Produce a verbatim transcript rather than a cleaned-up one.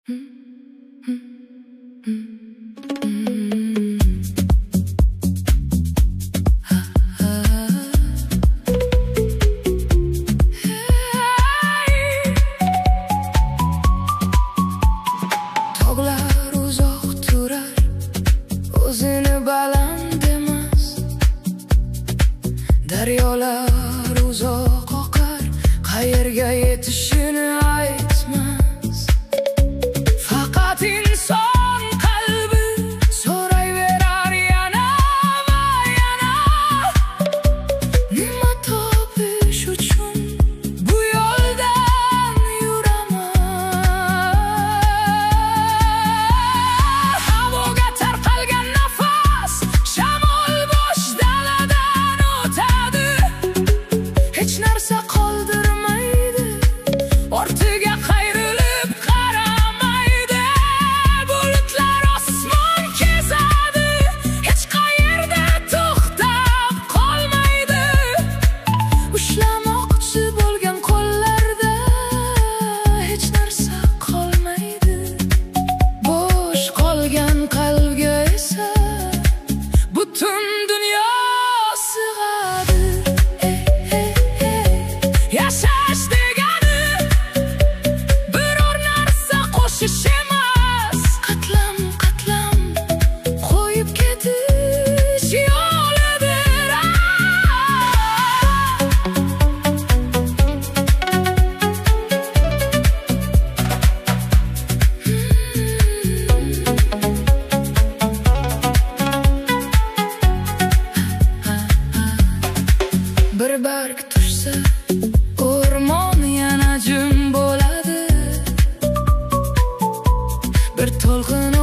Tog'lar uzoq turar, o'zini baland emas. Daryolar uzoq oqar, qayerga yetishini aytmas. Faqat inson qalbi so'rayverar yana va yana. Nima topish uchun bu yo'ldan yuraman? Havoga tarqalgan nafas, shamol bo'sh daladan o'tadi. Hech narsa qoldirmaydi, ortiga qayrilib qaramaydi. Bulutlar osmon kezadi, hech qayerda to'xtab qolmaydi. Ushlamoqchi bo'lgan qo'llarda hech narsa qolmaydi. Bo'sh qolgan qalbga esa butun dunyo sig'adi. Yashash degani biror narsa qo'shish emas, qatlam qatlam qo'yib ketish yo'lidir. Bir barg tushsa o'rmon yana jim bo'ladi. Bir to'lqin